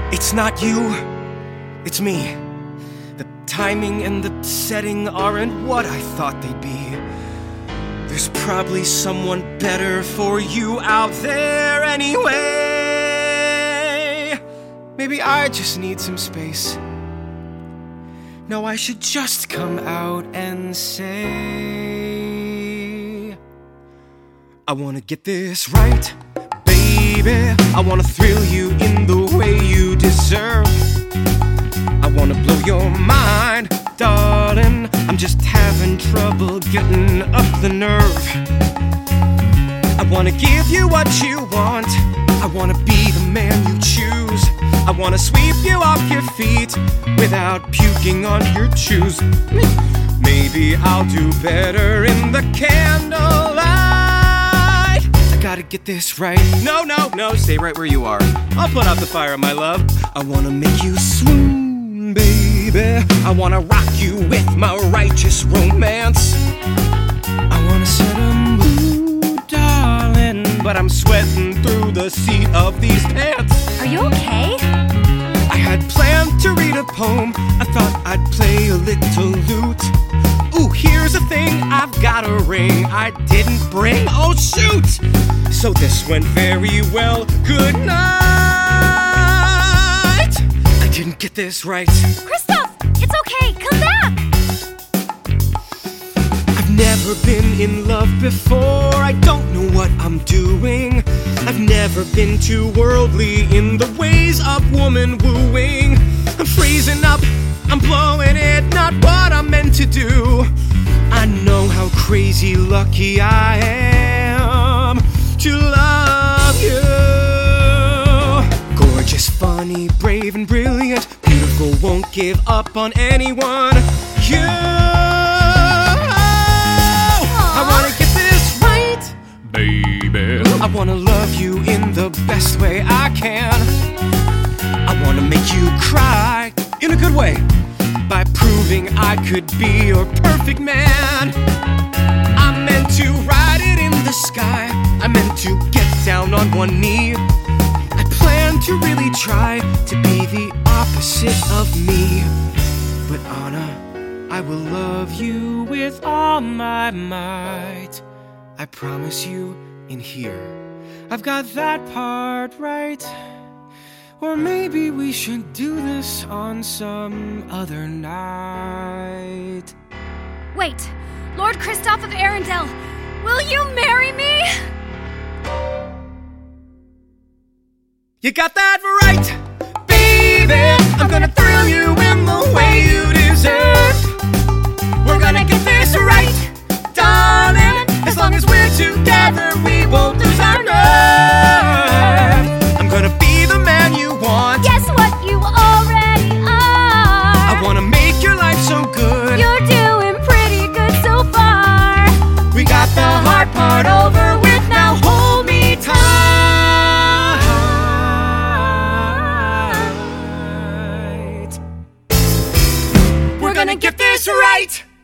It's not you, it's me. The timing and the setting aren't what I thought they'd be. There's probably someone better for you out there anyway. Maybe I just need some space. No, I should just come out and say, I wanna get this right, baby. I wanna thrill you in the way you deserve. I wanna blow your mind, darling. I'm just having trouble getting up the nerve. I wanna give you what you want. I wanna be the man you choose. I wanna sweep you off your feet without puking on your shoes. Maybe I'll do better in the candlelight. I gotta get this right. No, no, no, stay right where you are. I'll put out the fire, my love. I wanna make you swoon, baby. I wanna rock you with my righteous romance. I wanna set a mood, darling, but I'm sweating through the seat of these pants. Are you okay? I had planned to read a poem. I thought I'd play a little lute. Ooh, here's the thing, I've got a ring I didn't bring. Oh shoot! So this went very well. Good night. I didn't get this right. Kristoff, it's okay. Come back. I've never been in love before. I don't know what I'm doing. I've never been too worldly in the ways of woman wooing. I'm freezing up, I'm blowing it, not what I'm meant to do. I know how crazy lucky I am to love you. Gorgeous, funny, brave and brilliant, beautiful, won't give up on anyone. You, I wanna get this right, baby. I wanna love you in the best way I can. I wanna make you cry in a good way by proving I could be your perfect man. I meant to ride it in the sky. I meant to get down on one knee. I planned to really try to be the opposite of me. But Anna, I will love you with all my might. I promise you in here, I've got that part right. Or maybe we should do this on some other night. Wait, Lord Kristoff of Arendelle, will you marry me? You got that right, baby. I'm gonna thrill you in the way you deserve. We're gonna get this right, darling. As long as we're together, we won't lose our nerve. I'm gonna be the man you want. Guess what? You already are. I wanna make your life so good. You're doing pretty good so far. We got the hard part over with, now hold me tight. We're gonna get this right.